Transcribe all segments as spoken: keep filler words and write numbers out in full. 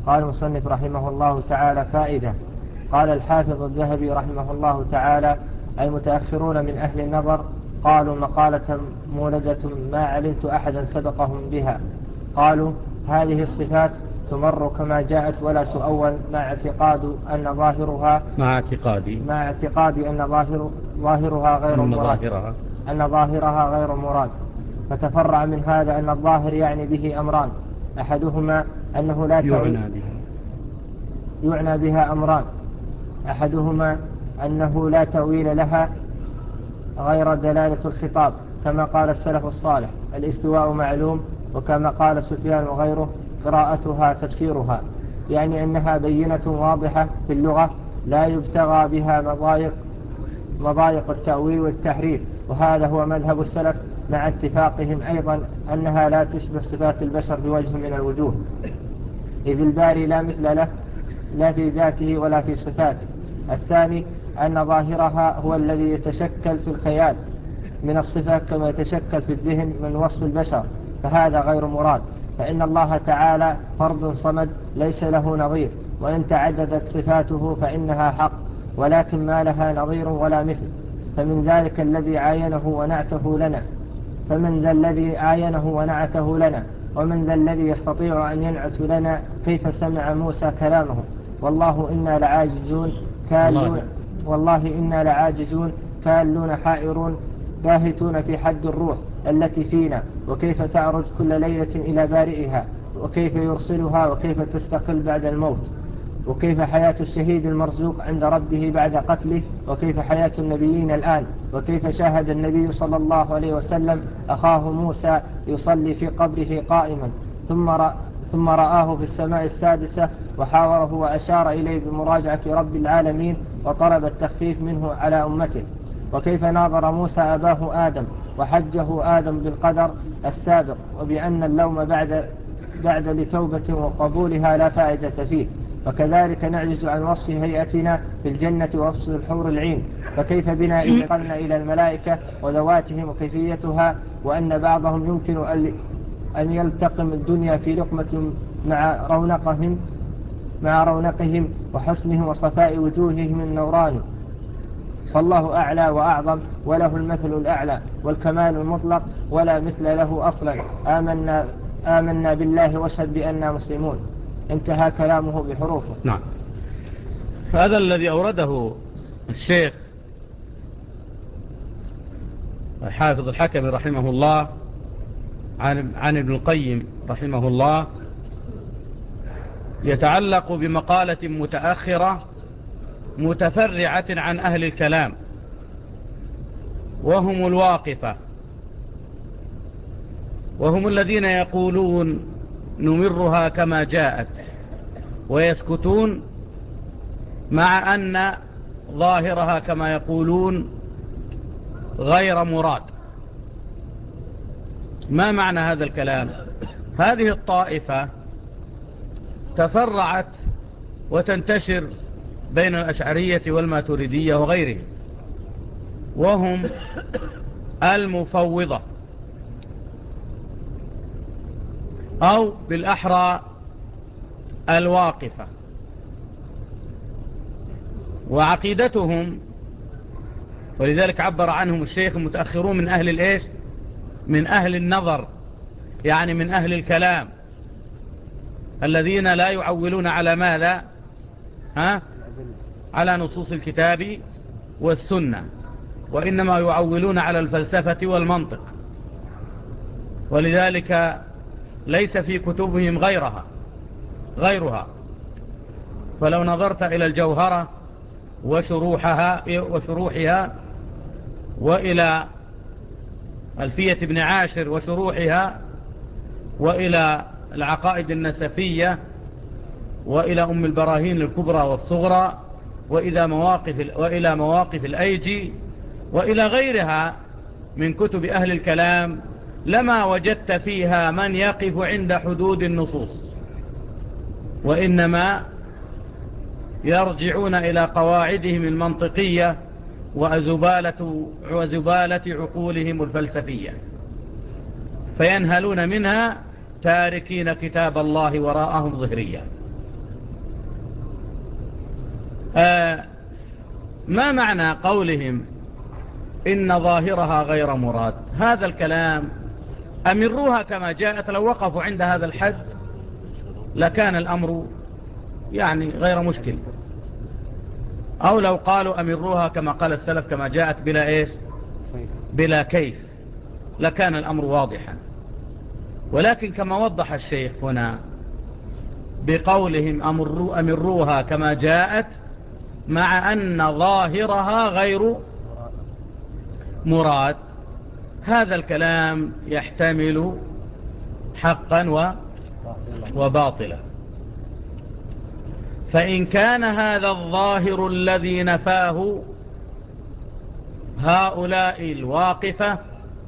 قال المصنف رحمه الله تعالى: فائدة. قال الحافظ الذهبي رحمه الله تعالى: المتأخرون من أهل النظر قالوا مقالة مولدة ما علمت أحدا سبقهم بها. قالوا: هذه الصفات تمر كما جاءت ولا تؤول، مع اعتقاد أن ظاهرها مع اعتقادي مع اعتقاد أن ظاهر ظاهرها غير أن مراد ظاهرها أن ظاهرها غير مراد. فتفرع من هذا أن الظاهر يعني به أمران: أحدهما أنه لا يعنى بها يعنى بها أمران أحدهما أنه لا تأويل لها غير دلالة الخطاب، كما قال السلف الصالح: الاستواء معلوم. وكما قال سفيان وغيره: قراءتها تفسيرها، يعني أنها بينة واضحة في اللغة لا يبتغى بها مضايق مضايق التأويل والتحريف. وهذا هو مذهب السلف، مع اتفاقهم أيضا أنها لا تشبه صفات البشر بوجه من الوجوه، إذ الباري لا مثل له لا في ذاته ولا في صفاته. الثاني أن ظاهرها هو الذي يتشكل في الخيال من الصفة كما يتشكل في الذهن من وصف البشر، فهذا غير مراد. فإن الله تعالى فرد صمد ليس له نظير، وإن تعددت صفاته فإنها حق، ولكن ما لها نظير ولا مثل. فمن ذلك الذي عاينه ونعته لنا فمن ذا الذي عاينه ونعته لنا ومن ذا الذي يستطيع أن ينعت لنا كيف سمع موسى كلامه. والله إنا لعاجزون كالون والله إنا لعاجزون كالون حائرون باهتون في حد الروح التي فينا، وكيف تعرج كل ليلة إلى بارئها، وكيف يرسلها، وكيف تستقل بعد الموت، وكيف حياة الشهيد المرزوق عند ربه بعد قتله، وكيف حياة النبيين الآن، وكيف شاهد النبي صلى الله عليه وسلم أخاه موسى يصلي في قبره قائما، ثم رأى ثم رآه في السماء السادسة وحاوره وأشار إليه بمراجعة رب العالمين وطلب التخفيف منه على أمته. وكيف ناظر موسى أباه آدم وحجه آدم بالقدر السابق، وبأن اللوم بعد, بعد لتوبة وقبولها لا فائدة فيه. وكذلك نعجز عن وصف هيئتنا في الجنة ووصف الحور العين، فكيف بنا إذا قلنا إلى الملائكة وذواتهم وكيفيتها، وأن بعضهم يمكن أن يلتقم الدنيا في لقمة مع رونقهم مع رونقهم وحسنهم وصفاء وجوههم النوراني. فالله أعلى وأعظم، وله المثل الأعلى والكمال المطلق، ولا مثل له أصلا. آمنا, آمنا بالله واشهد بأننا مسلمون. انتهى كلامه بحروفه. نعم. فهذا الذي أورده الشيخ حافظ الحكم رحمه الله عن, عن ابن القيم رحمه الله يتعلق بمقالة متأخرة متفرعة عن أهل الكلام، وهم الواقفة، وهم الذين يقولون نمرها كما جاءت، ويسكتون مع أن ظاهرها كما يقولون غير مراد. ما معنى هذا الكلام؟ هذه الطائفة تفرعت وتنتشر بين الأشعرية والماتريدية وغيرهم، وهم المفوضة، أو بالأحرى الواقفة. وعقيدتهم، ولذلك عبر عنهم الشيخ المتأخرون من أهل الإيش؟ من أهل النظر، يعني من أهل الكلام، الذين لا يعولون على ماذا؟ ها؟ على نصوص الكتاب والسنة، وإنما يعولون على الفلسفة والمنطق. ولذلك ليس في كتبهم غيرها غيرها فلو نظرت إلى الجوهرة وشروحها وشروحها وإلى ألفية ابن عاشر وشروحها وإلى العقائد النسفية وإلى أم البراهين الكبرى والصغرى وإلى مواقف وإلى مواقف الأيجي وإلى غيرها من كتب أهل الكلام، لما وجدت فيها من يقف عند حدود النصوص، وإنما يرجعون إلى قواعدهم المنطقية وزبالة, وزبالة عقولهم الفلسفية، فينهلون منها تاركين كتاب الله وراءهم ظهريا. آه ما معنى قولهم إن ظاهرها غير مراد؟ هذا الكلام أمروها كما جاءت. لو وقفوا عند هذا الحد لكان الأمر يعني غير مشكل، أو لو قالوا أمروها كما قال السلف كما جاءت بلا إيش بلا كيف لكان الأمر واضحا. ولكن كما وضح الشيخ هنا بقولهم أمروا أمروها كما جاءت مع أن ظاهرها غير مراد، هذا الكلام يحتمل حقا وباطلا. فإن كان هذا الظاهر الذي نفاه هؤلاء الواقفة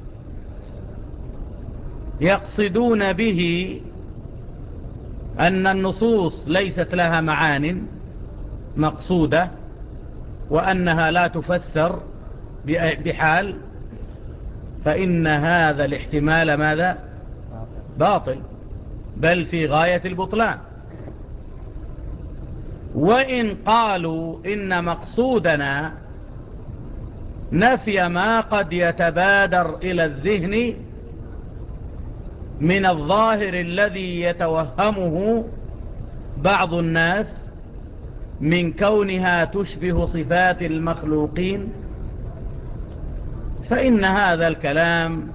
يقصدون به أن النصوص ليست لها معان مقصودة وأنها لا تفسر بحال، فإن هذا الاحتمال ماذا؟ باطل، بل في غاية البطلان. وإن قالوا إن مقصودنا نفي ما قد يتبادر إلى الذهن من الظاهر الذي يتوهمه بعض الناس من كونها تشبه صفات المخلوقين، فإن هذا الكلام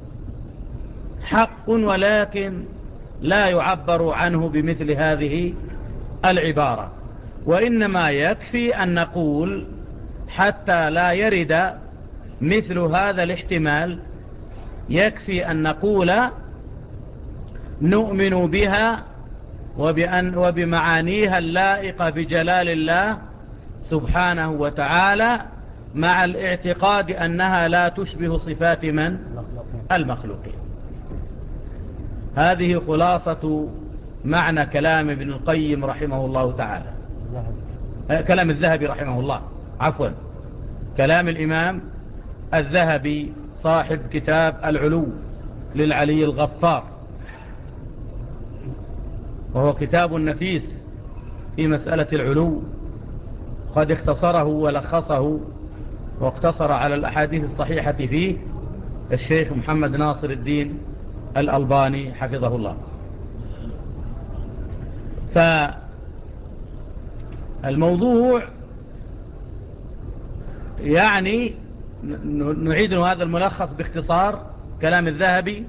حق، ولكن لا يعبر عنه بمثل هذه العبارة. وإنما يكفي أن نقول حتى لا يرد مثل هذا الاحتمال، يكفي أن نقول نؤمن بها وبأن وبمعانيها اللائقة بجلال الله سبحانه وتعالى، مع الاعتقاد أنها لا تشبه صفات من؟ المخلوقين. هذه خلاصة معنى كلام ابن القيم رحمه الله تعالى، كلام الذهبي رحمه الله، عفوا كلام الإمام الذهبي صاحب كتاب العلو للعلي الغفار، وهو كتاب نفيس في مسألة العلو، قد اختصره ولخصه واقتصر على الأحاديث الصحيحة فيه الشيخ محمد ناصر الدين الألباني حفظه الله. فالموضوع يعني نعيد هذا الملخص باختصار كلام الذهبي،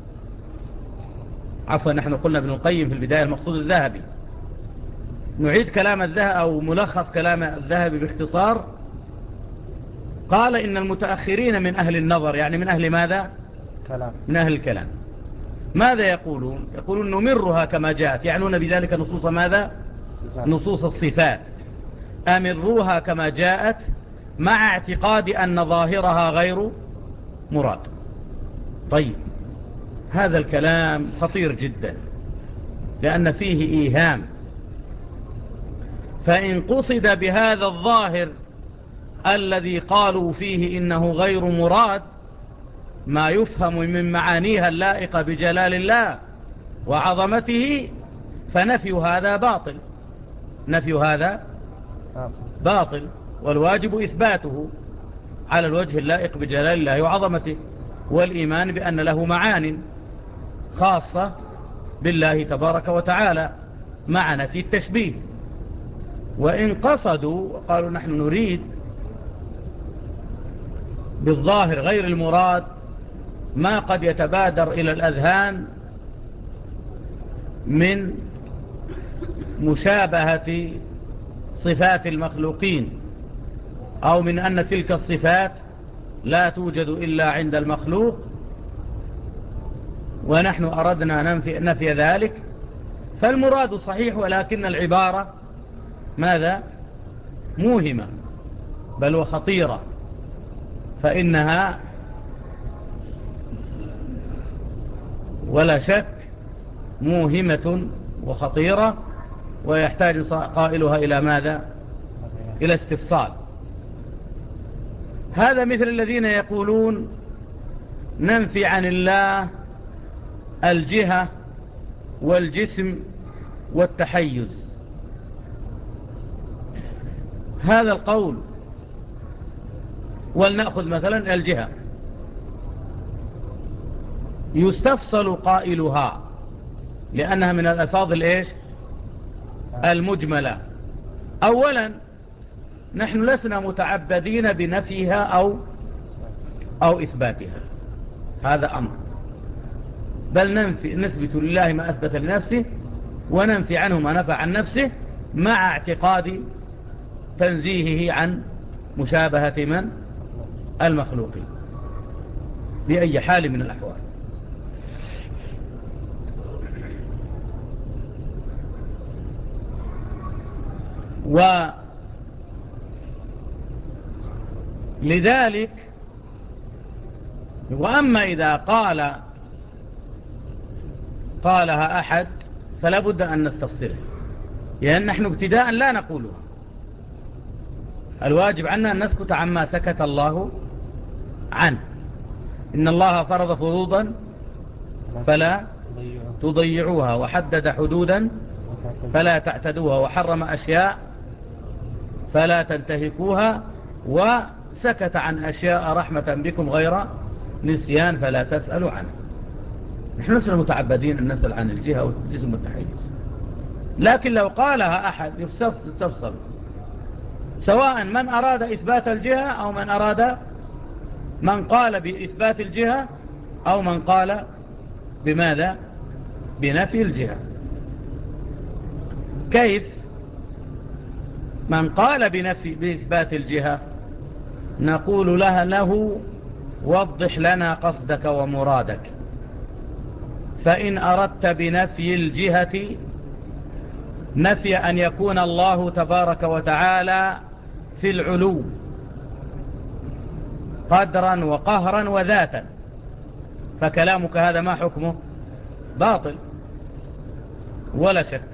عفوا نحن قلنا ابن القيم في البداية المقصود الذهبي، نعيد كلام الذهبي أو ملخص كلام الذهبي باختصار. قال إن المتأخرين من أهل النظر، يعني من أهل ماذا؟ كلام. من أهل الكلام. ماذا يقولون؟ يقولون نمرها كما جاءت، يعنون بذلك نصوص ماذا؟ الصفات. نصوص الصفات، أمروها كما جاءت مع اعتقاد أن ظاهرها غير مراد. طيب هذا الكلام خطير جدا لأن فيه إيهام، فإن قصد بهذا الظاهر الذي قالوا فيه إنه غير مراد ما يفهم من معانيها اللائقة بجلال الله وعظمته، فنفي هذا باطل، نفي هذا باطل، والواجب إثباته على الوجه اللائق بجلال الله وعظمته، والإيمان بأن له معان خاصة بالله تبارك وتعالى مع نفي التشبيه. وإن قصدوا وقالوا نحن نريد بالظاهر غير المراد ما قد يتبادر إلى الأذهان من مشابهة صفات المخلوقين، أو من أن تلك الصفات لا توجد إلا عند المخلوق، ونحن أردنا نفي, نفي ذلك، فالمراد صحيح ولكن العبارة ماذا؟ موهمة بل وخطيرة، فإنها ولا شك موهمة وخطيرة، ويحتاج قائلها إلى ماذا؟ إلى استفصال. هذا مثل الذين يقولون ننفي عن الله الجهة والجسم والتحيز. هذا القول. ولنأخذ مثلا الجهة، يستفصل قائلها لأنها من الألفاظ الإيش المجملة. أولا نحن لسنا متعبدين بنفيها أو أو إثباتها، هذا أمر، بل ننفي نثبت لله ما أثبت لنفسه وننفي عنه ما نفى عن نفسه، مع اعتقاد تنزيهه عن مشابهة من المخلوقين بأي حال من الأحوال. ولذلك وأما إذا قال قالها أحد فلا بد أن نستفسره، لأن نحن ابتداء لا نقولها. الواجب عنا أن نسكت عما سكت الله عنه. إن الله فرض فروضا فلا تضيعوها، وحدد حدودا فلا تعتدوها، وحرم أشياء فلا تنتهكوها، وسكت عن أشياء رحمة بكم غير نسيان فلا تسألوا عنه. نحن لسنا متعبدين أن نسأل عن الجهة والجسم والتحيز، لكن لو قالها أحد يستفصل، سواء من أراد إثبات الجهة أو من أراد من قال بإثبات الجهة أو من قال بماذا بنفي الجهة. كيف؟ من قال بنفي بإثبات الجهة نقول لها له وضح لنا قصدك ومرادك، فإن أردت بنفي الجهة نفي أن يكون الله تبارك وتعالى في العلو قدرا وقهرا وذاتا، فكلامك هذا ما حكمه؟ باطل ولا شك.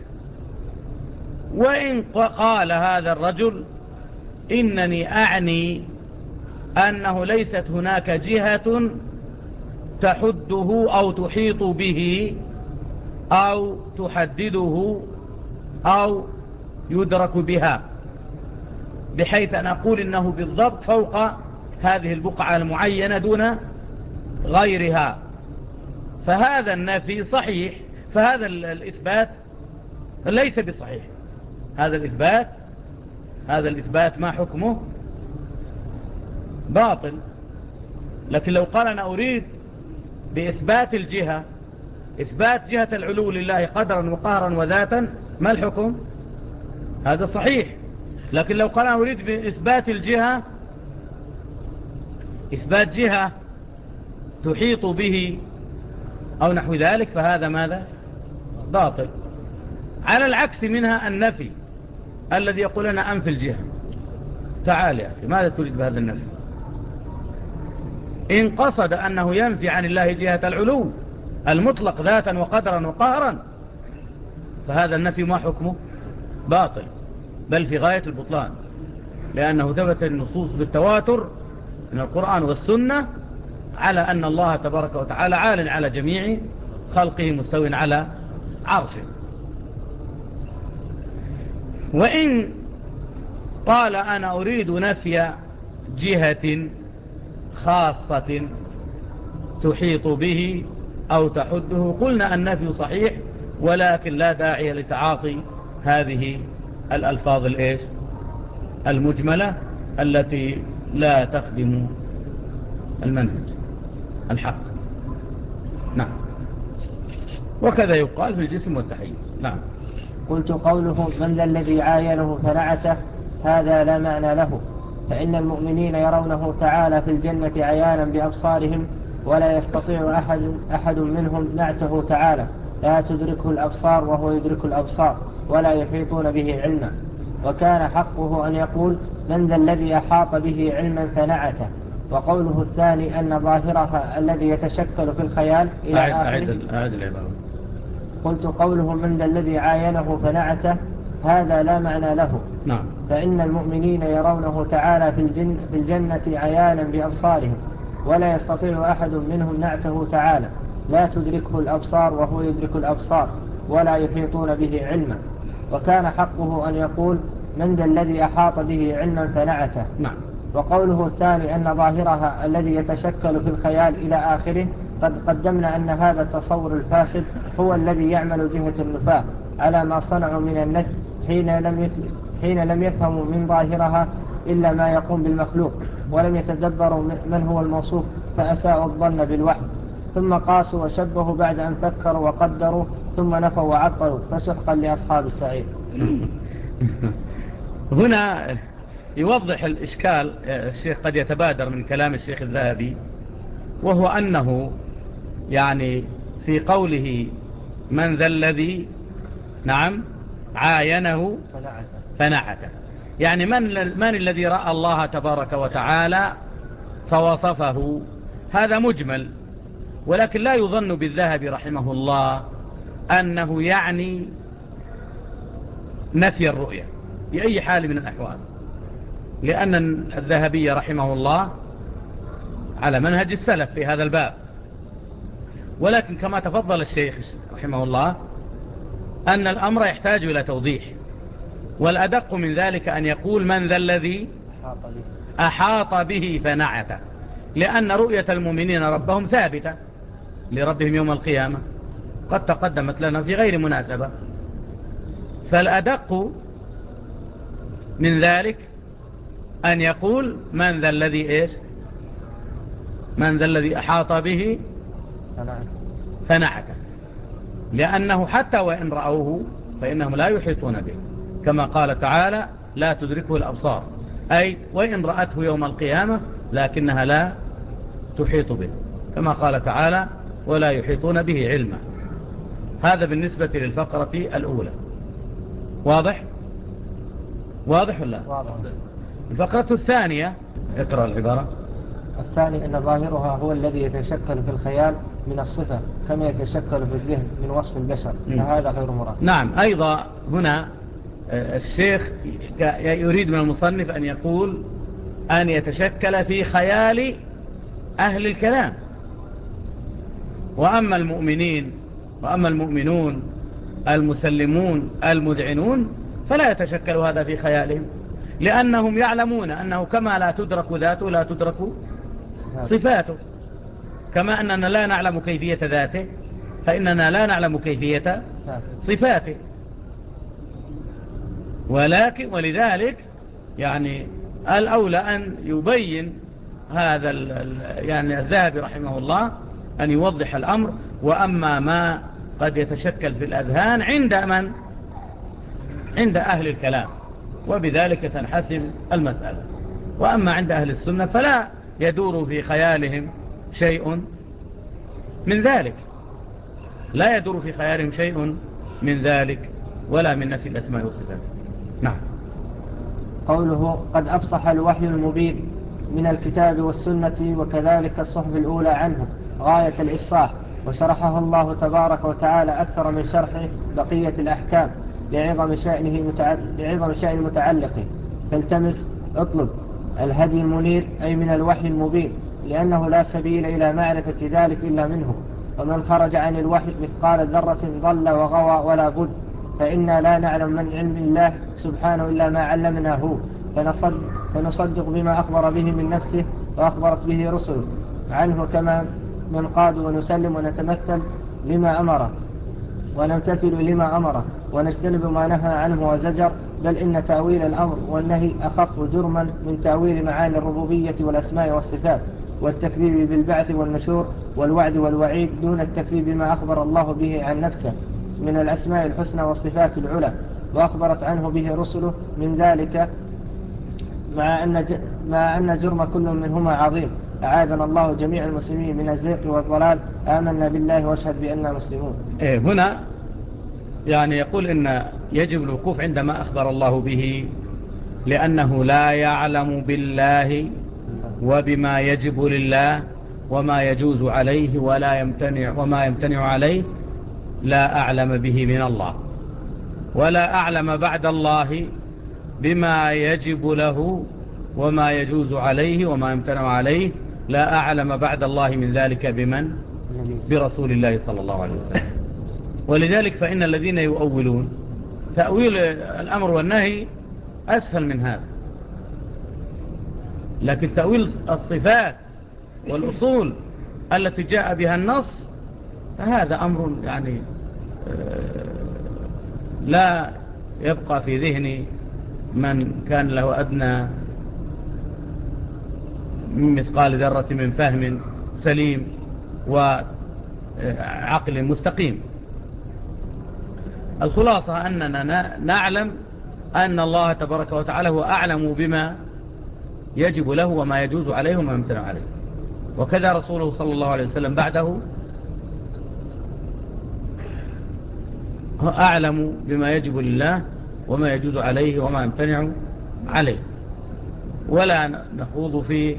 وإن قال هذا الرجل إنني أعني أنه ليست هناك جهة تحده أو تحيط به أو تحدده أو يدرك بها، بحيث أن أقول إنه بالضبط فوق هذه البقعة المعينة دون غيرها، فهذا النفي صحيح، فهذا الإثبات ليس بصحيح. هذا الإثبات هذا الإثبات ما حكمه؟ باطل. لكن لو قال أنا أريد بإثبات الجهة إثبات جهة العلو لله قدرا وقهرا وذاتا، ما الحكم؟ هذا صحيح. لكن لو قال أنا أريد بإثبات الجهة إثبات جهة تحيط به أو نحو ذلك، فهذا ماذا؟ باطل. على العكس منها النفي الذي يقول أنا أنفي الجهة. تعال يا أخي، ماذا تريد بهذا النفي؟ إن قصد أنه ينفي عن الله جهة العلو المطلق ذاتا وقدرا وقهرا، فهذا النفي ما حكمه؟ باطل، بل في غاية البطلان، لأنه ثبت النصوص بالتواتر من القرآن والسنة على أن الله تبارك وتعالى عال على جميع خلقه مستو على عرشه. وإن قال أنا أريد نفي جهة خاصة تحيط به أو تحده، قلنا النفي صحيح، ولكن لا داعي لتعاطي هذه الألفاظ الإيش المجملة التي لا تخدم المنهج الحق. نعم. وكذا يقال في الجسم والتحيز. نعم. قلت قوله من ذا الذي عاينه فنعته هذا لا معنى له، فإن المؤمنين يرونه تعالى في الجنة عيانا بأبصارهم، ولا يستطيع أحد, أحد منهم نعته تعالى، لا تدركه الأبصار وهو يدرك الأبصار، ولا يحيطون به علما. وكان حقه أن يقول من ذا الذي أحاط به علما فنعته. وقوله الثاني أن ظاهرها الذي يتشكل في الخيال إلى آخره. أعد العبارة. قلت قوله من ذا الذي عاينه فنعته هذا لا معنى له. نعم. فإن المؤمنين يرونه تعالى في, الجن في الجنة عيانا بأبصارهم، ولا يستطيع أحد منهم نعته تعالى، لا تدركه الأبصار وهو يدرك الأبصار، ولا يحيطون به علما. وكان حقه أن يقول من ذا الذي أحاط به علما فنعته. نعم. وقوله الثاني أن ظاهرها الذي يتشكل في الخيال إلى آخره، قد قدمنا أن هذا التصور الفاسد هو الذي يعمل جهة النفاة على ما صنعوا من النجم، حين لم حين لم يفهموا من ظاهرها إلا ما يقوم بالمخلوق، ولم يتدبروا من هو الموصوف، فأساءوا الظن بالوحي، ثم قاسوا وشبهوا بعد أن فكروا وقدروا، ثم نفوا وعطلوا، فسحقا لأصحاب السعير. هنا يوضح الإشكال الشيخ قد يتبادر من كلام الشيخ الذهبي، وهو أنه يعني في قوله من ذا الذي نعم عاينه فنعته، يعني من, من الذي رأى الله تبارك وتعالى فوصفه، هذا مجمل، ولكن لا يظن بالذهبي رحمه الله أنه يعني نفي الرؤية بأي حال من الأحوال، لأن الذهبي رحمه الله على منهج السلف في هذا الباب. ولكن كما تفضل الشيخ رحمه الله أن الأمر يحتاج إلى توضيح، والأدق من ذلك أن يقول من ذا الذي أحاط به فنعته، لأن رؤية المؤمنين ربهم ثابتة لربهم يوم القيامة، قد تقدمت لنا في غير مناسبة. فالأدق من ذلك أن يقول من ذا الذي إيش من ذا الذي أحاط به فنعته، لأنه حتى وإن رأوه فإنهم لا يحيطون به، كما قال تعالى لا تدركه الأبصار، أي وإن رأته يوم القيامة لكنها لا تحيط به، كما قال تعالى ولا يحيطون به علما. هذا بالنسبة للفقرة الأولى. واضح؟ واضح ولا؟ واضح. الفقرة الثانية اقرأ العبارة. الثاني أن ظاهرها هو الذي يتشكل في الخيال من الصفة كما يتشكل في الذهن من وصف البشر، فهذا غير مراد. نعم. أيضا هنا الشيخ يريد من المصنف أن يقول أن يتشكل في خيال أهل الكلام، وأما المؤمنين وأما المؤمنون المسلمون المذعنون فلا يتشكل هذا في خيالهم، لأنهم يعلمون أنه كما لا تدرك ذاته لا تدرك صفاته، كما أننا لا نعلم كيفية ذاته فإننا لا نعلم كيفية صفاته. ولكن ولذلك يعني الأولى أن يبين هذا يعني الذهبي رحمه الله أن يوضح الأمر. وأما ما قد يتشكل في الأذهان عند من؟ عند أهل الكلام، وبذلك تنحسم المسألة. وأما عند أهل السنة فلا يدور في خيالهم شيء من ذلك، لا يدور في خيالهم شيء من ذلك ولا من نفي الأسماء والصفات. نعم. قوله قد أفصح الوحي المبين من الكتاب والسنة وكذلك الصحف الأولى عنه غاية الإفصاح، وشرحه الله تبارك وتعالى أكثر من شرح بقية الأحكام لعظم شأنه متعلق لعظم شأن المتعلق. فالتمس اطلب الهدي المنير أي من الوحي المبين، لأنه لا سبيل إلى معرفة ذلك إلا منه، ومن خرج عن الوحي مثقال ذرة ضل وغوى ولا بد، فإنا لا نعلم من علم الله سبحانه إلا ما علمناه، فنصدق, فنصدق بما أخبر به من نفسه وأخبرت به رسله عنه كما ننقاد ونسلم ونتمثل لما أمره ونمتثل لما أمره ونجتنب ما نهى عنه وزجر، بل إن تأويل الأمر والنهي أخف جرما من تأويل معاني الربوبية والأسماء والصفات والتكذيب بالبعث والنشور والوعد والوعيد دون التكذيب بما أخبر الله به عن نفسه من الأسماء الحسنى والصفات العلى وأخبرت عنه به رسله من ذلك، مع أن, ج... مع أن جرم كل منهما عظيم. أعاذنا الله جميع المسلمين من الزيغ والضلال. آمنا بالله واشهد بأننا مسلمون. إيه هنا يعني يقول إن يجب الوقوف عندما أخبر الله به، لأنه لا يعلم بالله وبما يجب لله وما يجوز عليه ولا يمتنع وما يمتنع عليه، لا أعلم به من الله، ولا أعلم بعد الله بما يجب له وما يجوز عليه وما يمتنع عليه، لا أعلم بعد الله من ذلك بمن؟ برسول الله صلى الله عليه وسلم. ولذلك فإن الذين يؤولون تأويل الأمر والنهي أسهل من هذا. لكن تأويل الصفات والأصول التي جاء بها النص فهذا أمر يعني لا يبقى في ذهن من كان له أدنى من مثقال ذرة من فهم سليم وعقل مستقيم. الخلاصة أننا نعلم أن الله تبارك وتعالى هو أعلم بما يجب له وما يجوز عليه وما يمتنع عليه، وكذا رسوله صلى الله عليه وسلم بعده هو أعلم بما يجب لله وما يجوز عليه وما يمتنع عليه، ولا نخوض في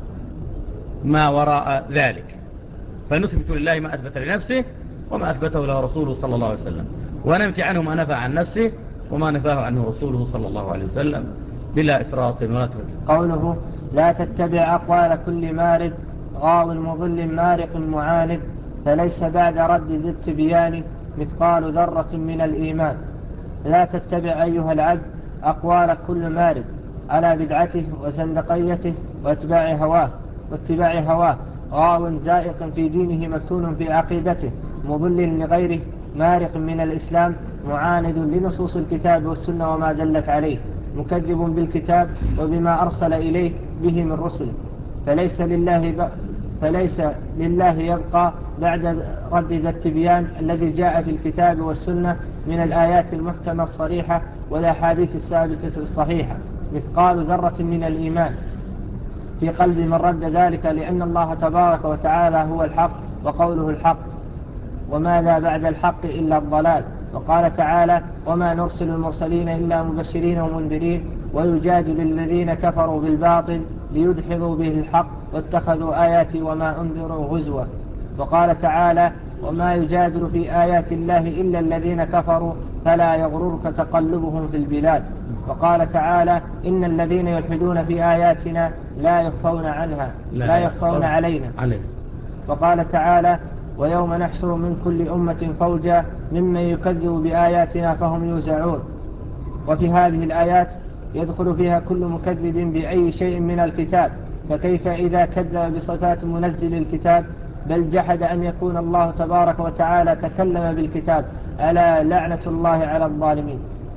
ما وراء ذلك، فنثبت لله ما أثبت لنفسه وما أثبته له رسوله صلى الله عليه وسلم، وننفي عنه ما نفى عن نفسه وما نفاه عنه رسوله صلى الله عليه وسلم بلا إفراط ولا تفريط. قوله لا تتبع أقوال كل مارد غاو مضل مارق معاند، فليس بعد رد ذي التبيان مثقال ذرة من الإيمان. لا تتبع أيها العبد أقوال كل مارد على بدعته وزندقيته واتباع هواه واتباع هواه غاو زائق في دينه مفتون في عقيدته مضل لغيره مارق من الإسلام معاند لنصوص الكتاب والسنة وما دلت عليه مكذب بالكتاب وبما أرسل إليه به من رسل، فليس لله ب... فليس لله يبقى بعد رد ذا التبيان الذي جاء في الكتاب والسنة من الآيات المحكمة الصريحة والأحاديث الثابتة الصحيحة مثقال ذرة من الإيمان في قلب من رد ذلك، لأن الله تبارك وتعالى هو الحق وقوله الحق، وماذا بعد الحق إلا الضلال. وقال تعالى وما نرسل المرسلين إلا مبشرين ومنذرين ويجادل الذين كفروا بالباطل ليدحضوا به الحق واتخذوا آياتي وما أنذروا هزوا. وقال تعالى وما يجادل في آيات الله إلا الذين كفروا فلا يغررك تقلبهم في البلاد. وقال تعالى إن الذين يلحدون في آياتنا لا يخفون عنها لا, لا يخفون علينا علي. وقال تعالى ويوم نحشر من كل أمة فوجا ممن يكذب بآياتنا فهم يوزعون. وفي هذه الآيات يدخل فيها كل مكذب بأي شيء من الكتاب، فكيف إذا كذب بصفات منزل الكتاب بل جحد أن يكون الله تبارك وتعالى تكلم بالكتاب، ألا لعنة الله على الظالمين.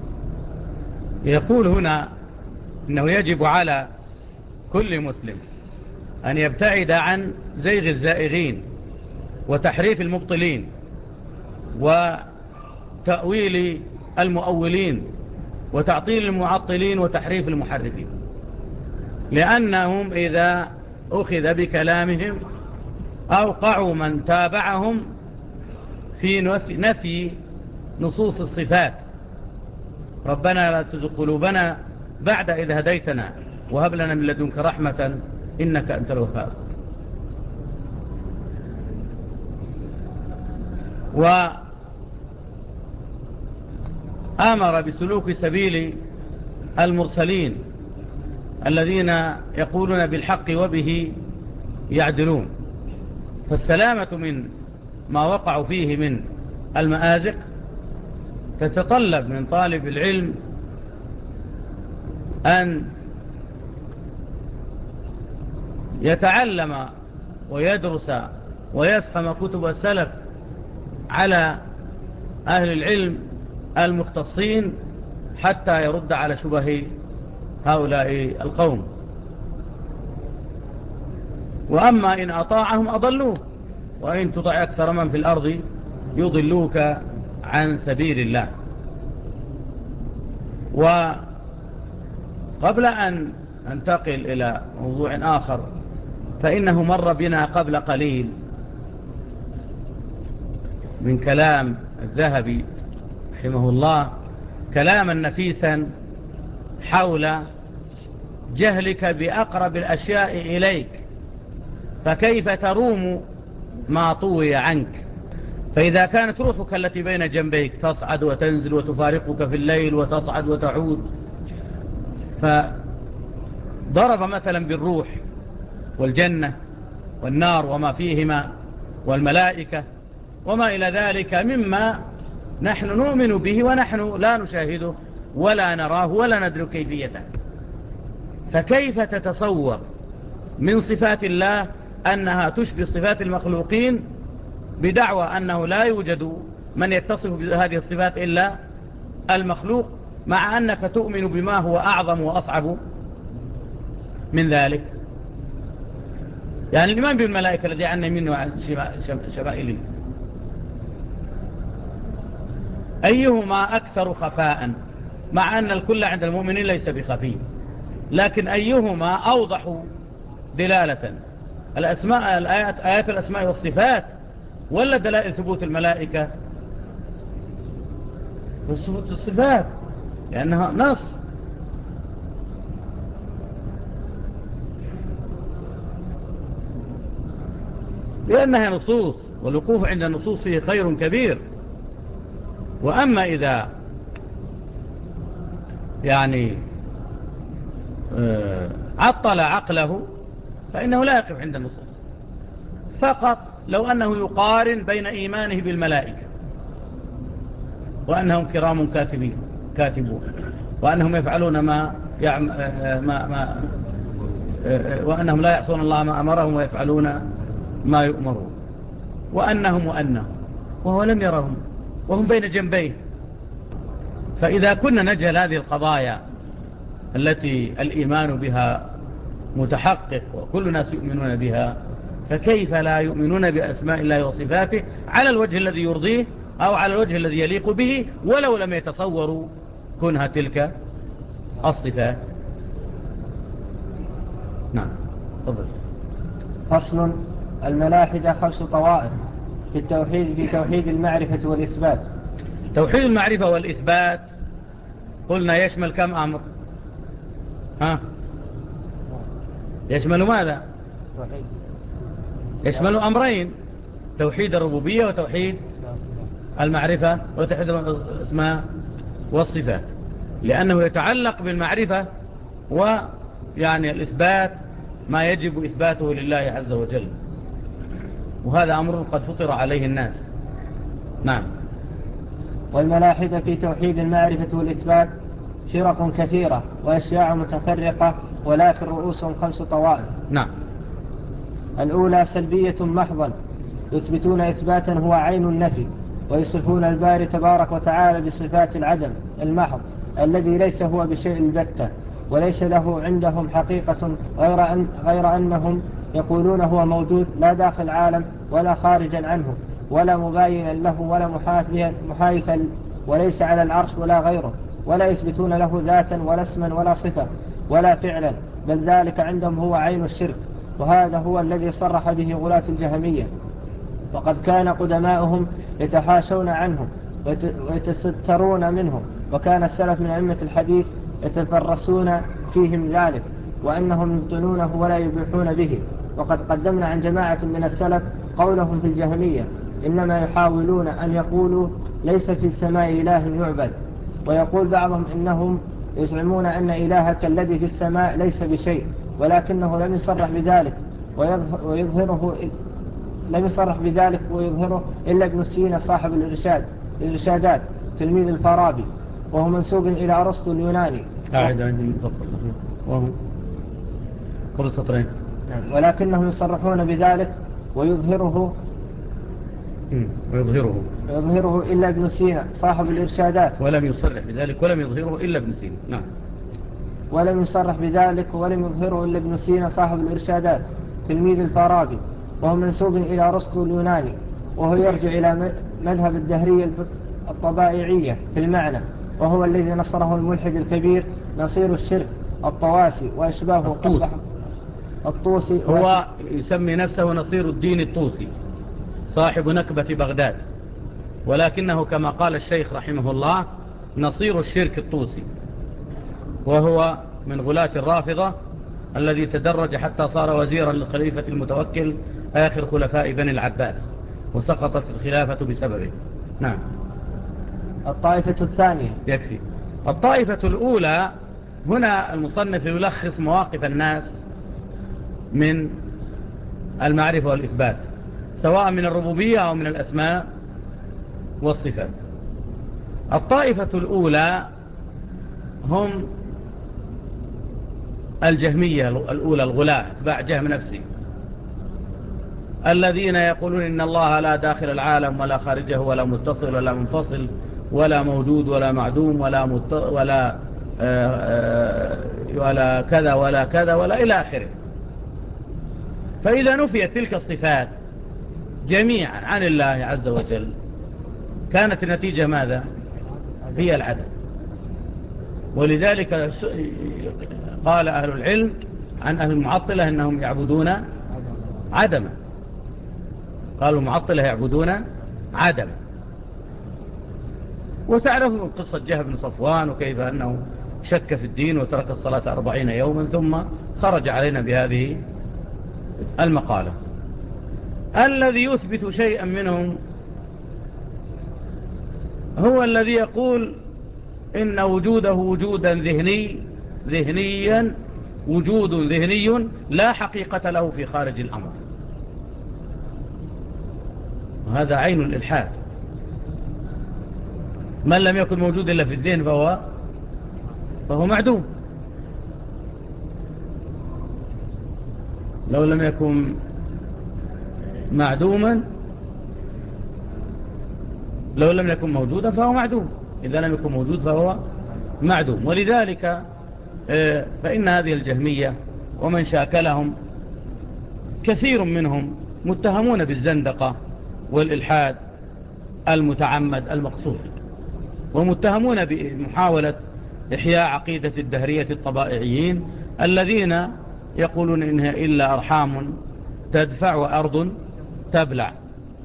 يقول هنا إنه يجب على كل مسلم أن يبتعد عن زيغ الزائغين وتحريف المبطلين وتأويل المؤولين وتعطيل المعطلين وتحريف المحرفين، لأنهم إذا أخذ بكلامهم أوقعوا من تابعهم في نفي نصوص الصفات. ربنا لا تزغ قلوبنا بعد إذ هديتنا وهب لنا من لدنك رحمة إنك أنت الوهاب. وآمر بسلوك سبيل المرسلين الذين يقولون بالحق وبه يعدلون، فالسلامة من ما وقعوا فيه من المآزق تتطلب من طالب العلم أن يتعلم ويدرس ويفهم كتب السلف على أهل العلم المختصين حتى يرد على شبه هؤلاء القوم. وأما إن أطاعهم أضلوه، وإن تطع أكثر من في الأرض يضلوك عن سبيل الله. وقبل أن ننتقل إلى موضوع آخر، فإنه مر بنا قبل قليل من كلام الذهبي رحمه الله كلاما نفيسا حول جهلك بأقرب الأشياء إليك، فكيف تروم ما طوي عنك؟ فإذا كانت روحك التي بين جنبيك تصعد وتنزل وتفارقك في الليل وتصعد وتعود، فضرب مثلا بالروح والجنة والنار وما فيهما والملائكة وما إلى ذلك مما نحن نؤمن به ونحن لا نشاهده ولا نراه ولا ندري كيفيته، فكيف تتصور من صفات الله أنها تشبه صفات المخلوقين بدعوى أنه لا يوجد من يتصف بهذه الصفات إلا المخلوق، مع أنك تؤمن بما هو أعظم وأصعب من ذلك؟ يعني الإيمان بالملائكة الذي عنا منه وعن شمائله أيهما أكثر خفاء، مع أن الكل عند المؤمنين ليس بخفي، لكن أيهما أوضح دلالة؟ الأسماء الآيات آيات الأسماء والصفات ولا دلائل ثبوت الملائكة؟ ثبوت الصفات لأنها نص. لأنها نصوص، والوقوف عند النصوص فيه خير كبير. وأما إذا يعني عطل عقله فإنه لا يقف عند النصوص، فقط لو أنه يقارن بين إيمانه بالملائكة وأنهم كرام كاتبين كاتبون وأنهم يفعلون ما, يعم ما, ما وأنهم لا يعصون الله ما أمرهم ويفعلون ما يؤمرون، وأنهم وأنهم وهو لم يرهم وهم بين جنبيه. فإذا كنا نجهل هذه القضايا التي الإيمان بها متحقق وكل الناس يؤمنون بها، فكيف لا يؤمنون بأسماء الله وصفاته على الوجه الذي يرضيه أو على الوجه الذي يليق به، ولو لم يتصوروا كنها تلك الصفات؟ نعم تفضل. فصل. الملاحدة خمس طوائف في التوحيد في توحيد المعرفة والإثبات. توحيد المعرفة والإثبات قلنا يشمل كم أمر؟ ها؟ يشمل ماذا؟ يشمل أمرين: توحيد الربوبية وتوحيد المعرفة وتوحيد الأسماء والصفات، لأنه يتعلق بالمعرفة ويعني الإثبات ما يجب إثباته لله عز وجل، وهذا أمر قد فطر عليه الناس. نعم. والملاحدة في توحيد المعرفة والإثبات فرق كثيرة وأشياء متفرقة، ولكن رؤوسهم خمس طوائف. نعم. الأولى سلبية محضا، يثبتون إثباتا هو عين النفي، ويصفون الباري تبارك وتعالى بصفات العدم المحض الذي ليس هو بشيء البتة، وليس له عندهم حقيقة غير, أن غير أنهم يقولون هو موجود لا داخل العالم ولا خارجا عنه ولا مباينا له ولا محايثا، وليس على العرش ولا غيره، ولا يثبتون له ذاتا ولا اسما ولا صفة ولا فعلا، بل ذلك عندهم هو عين الشرك، وهذا هو الذي صرح به غلاة الجهمية. وقد كان قدماؤهم يتحاشون عنهم ويتسترون منهم، وكان السلف من أئمة الحديث يتفرسون فيهم ذلك، وأنهم يبطلونه ولا يبيحون به. وقد قدمنا عن جماعة من السلف قولهم في الجهمية: إنما يحاولون أن يقولوا ليس في السماء إله يعبد. ويقول بعضهم إنهم يزعمون أن إلهك الذي في السماء ليس بشيء، ولكنه لم يصرح بذلك ويظهره لم يصرح بذلك ويظهره إلا ابن سينا صاحب الإرشاد الإرشادات تلميذ الفارابي، وهو منسوب إلى أرسطو اليوناني. قاعد عندي متفق وهو كل سطرين. ولكنهم يصرحون بذلك ويظهره ويظهره ويظهره إلا ابن سينا صاحب الإرشادات، ولم يصرح بذلك ولم يظهره إلا ابن سينا. نعم. ولم يصرح بذلك ولم يظهره إلا ابن سينا صاحب الإرشادات تلميذ الفارابي، وهو منسوب إلى أرسطو اليوناني، وهو يرجع إلى مذهب الدهرية الطبائعية في المعنى، وهو الذي نصره الملحد الكبير نصير الشرك الطواسي وأشباهه. الطوسي. الطوسي هو يسمي نفسه نصير الدين الطوسي صاحب نكبة بغداد، ولكنه كما قال الشيخ رحمه الله نصير الشرك الطوسي، وهو من غلاة الرافضة الذي تدرج حتى صار وزيرا للخليفة المتوكل آخر خلفاء بني العباس، وسقطت الخلافة بسببه. نعم. الطائفة الثانية. يكفي. الطائفة الأولى هنا المصنف يلخص مواقف الناس من المعرفة والإثبات، سواء من الربوبية أو من الأسماء والصفات. الطائفة الأولى هم الجهمية الأولى الغلاة اتباع جهم نفسي، الذين يقولون إن الله لا داخل العالم ولا خارجه ولا متصل ولا منفصل ولا موجود ولا معدوم ولا مت... ولا آآ آآ ولا كذا ولا كذا ولا إلى آخره. فإذا نفيت تلك الصفات جميعا عن الله عز وجل كانت النتيجة ماذا؟ هي العدم. ولذلك قال أهل العلم عن أهل المعطلة إنهم يعبدون عدما. قالوا المعطلة يعبدون عدما. وتعرفوا قصة جهم بن صفوان وكيف أنه شك في الدين وترك الصلاة أربعين يوما ثم خرج علينا بهذه المقالة. الذي يثبت شيئا منهم هو الذي يقول إن وجوده وجودا ذهني ذهنيا وجود ذهني لا حقيقة له في خارج الأمر، وهذا عين الإلحاد. من لم يكن موجود إلا في الذهن فهو فهو معدوم. لو لم يكن معدوما لو لم يكن موجودا فهو معدوم، إذا لم يكن موجود فهو معدوم. ولذلك فإن هذه الجهمية ومن شاكلهم كثير منهم متهمون بالزندقة والإلحاد المتعمد المقصود، ومتهمون بمحاولة إحياء عقيدة الدهرية الطبائعيين الذين يقولون إنها إلا أرحام تدفع وأرض تبلع،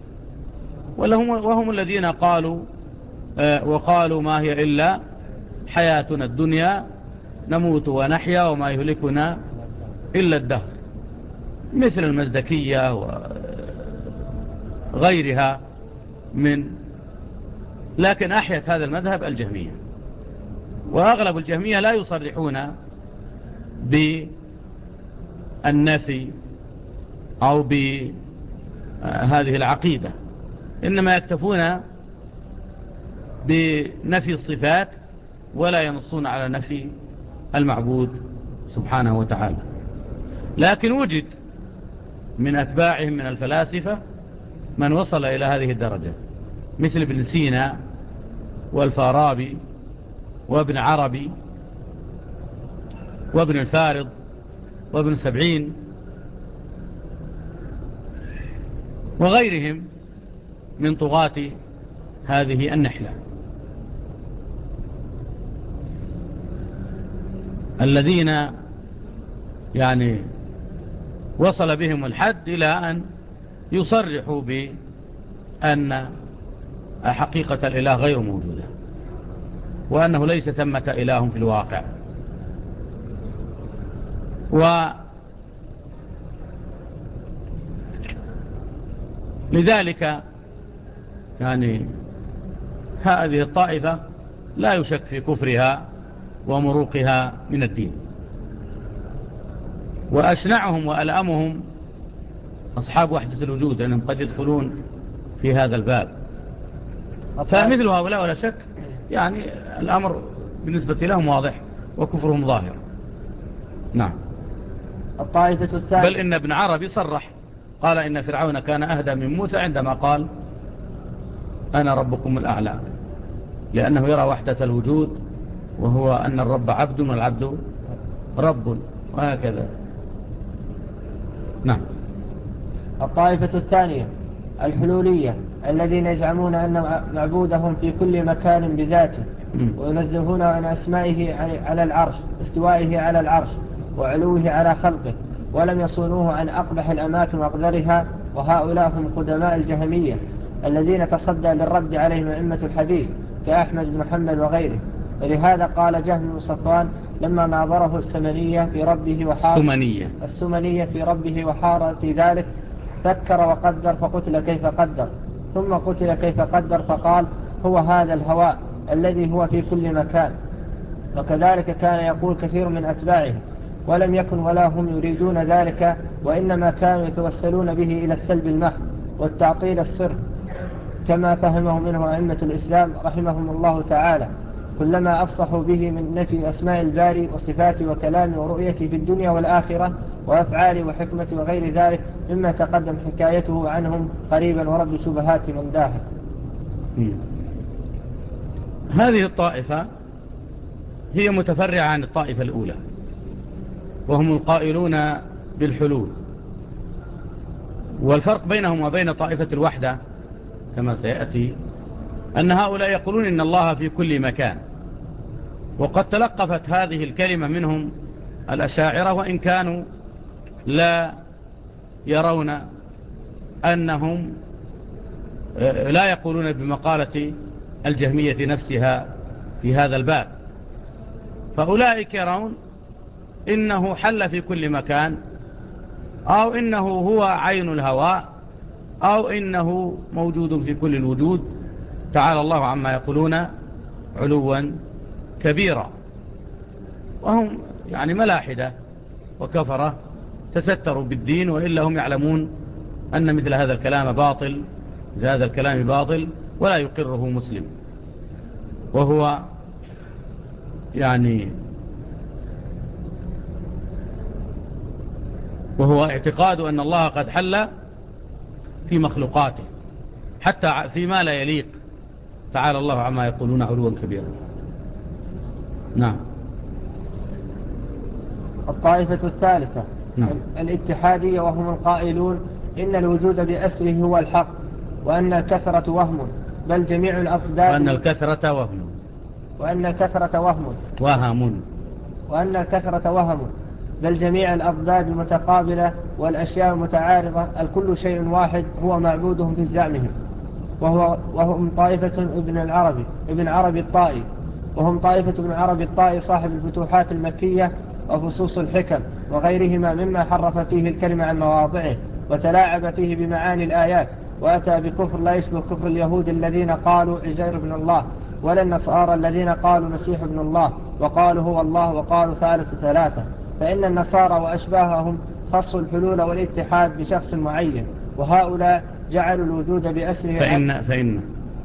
وهم الذين قالوا وقالوا ما هي إلا حياتنا الدنيا نموت ونحيا وما يهلكنا إلا الدهر، مثل المزدكية وغيرها من. لكن أحيت هذا المذهب الجهمية، وأغلب الجهمية لا يصرحون بالنفي أو بهذه العقيدة، إنما يكتفون بنفي الصفات ولا ينصون على نفي المعبود سبحانه وتعالى. لكن وجد من أتباعهم من الفلاسفة من وصل إلى هذه الدرجة، مثل ابن سينا والفارابي وابن عربي وابن الفارض وابن سبعين وغيرهم من طغاة هذه النحلة الذين يعني وصل بهم الحد إلى أن يصرحوا بأن حقيقة الإله غير موجودة، وأنه ليس ثمة إله في الواقع. ولذلك يعني هذه الطائفة لا يشك في كفرها ومروقها من الدين. وأشنعهم وألأمهم أصحاب وحدة الوجود، لأنهم قد يدخلون في هذا الباب. فمثل هؤلاء ولا شك يعني الأمر بالنسبة لهم واضح وكفرهم ظاهر. نعم. الطائفة الثانية، بل إن ابن عربي صرح قال إن فرعون كان أهدى من موسى عندما قال أنا ربكم الأعلى، لأنه يرى وحدة الوجود وهو أن الرب عبد والعبد رب، وهكذا. نعم. الطائفة الثانية الحلولية الذين يزعمون أن معبودهم في كل مكان بذاته، وينزهون عن أسمائه على العرش، استوائه على العرش وعلوه على خلقه، ولم يصونوه عن أقبح الأماكن وأقدرها. وهؤلاء هم قدماء الجهمية الذين تصدى للرد عليهم أئمة الحديث كأحمد بن محمد وغيره. ولهذا قال جهم بن صفوان لما ناظره السمنية في ربه وحار السمنية. السمنية في ربه وحار في ذلك، فكر وقدر فقتل كيف قدر، ثم قتل كيف قدر، فقال هو هذا الهواء الذي هو في كل مكان. وكذلك كان يقول كثير من أتباعه، ولم يكن ولا هم يريدون ذلك، وإنما كانوا يتوسلون به إلى السلب المحض والتعطيل الصرف، كما فهمه منه أئمة الإسلام رحمهم الله تعالى. كلما أفصحوا به من نفي أسماء الباري وصفاته وكلامه ورؤيته في الدنيا والآخرة وأفعاله وحكمته وغير ذلك مما تقدم حكايته عنهم قريبا ورد شبهات من داها. هذه الطائفة هي متفرعة عن الطائفة الأولى، وهم القائلون بالحلول. والفرق بينهم وبين طائفة الوحدة كما سيأتي أن هؤلاء يقولون إن الله في كل مكان، وقد تلقفت هذه الكلمة منهم الأشاعرة، وإن كانوا لا يرون أنهم لا يقولون بمقالة الجهمية نفسها في هذا الباب. فأولئك يرون إنه حل في كل مكان، أو إنه هو عين الهواء، أو إنه موجود في كل الوجود، تعالى الله عما يقولون علوا كبيرا. وهم يعني ملاحدة وكفرة تستروا بالدين، وإلا هم يعلمون أن مثل هذا الكلام باطل، هذا الكلام باطل ولا يقره مسلم، وهو يعني وهو اعتقاد أن الله قد حل في مخلوقاته حتى فيما لا يليق، تعالى الله عما يقولون علوا كبيرا. نعم. الطائفة الثالثة نعم. الاتحادية، وهم القائلون إن الوجود بأسره هو الحق، وأن الكثرة وهم، بل جميع الأضداد وأن الكثرة وهم وأن الكثرة وهم وهم وأن الكثرة وهم بل جميع الأضداد المتقابلة والأشياء المتعارضة الكل شيء واحد هو معبودهم في زعمهم. وهو وهم طائفة ابن العربي ابن عربي الطائي وهم طائفة ابن عربي الطائي صاحب الفتوحات المكية وفصوص الحكم وغيرهما مما حرف فيه الكلمة عن مواضعه وتلاعب فيه بمعاني الآيات، وأتى بكفر لا يشبه كفر اليهود الذين قالوا عزير ابن الله، ولا النصارى الذين قالوا مسيح ابن الله وقالوا هو الله وقالوا ثالث ثلاثة. فإن النصارى وأشباههم خصوا الحلول والاتحاد بشخص معين، وهؤلاء جعلوا الوجود بأسره. فإن, فإن,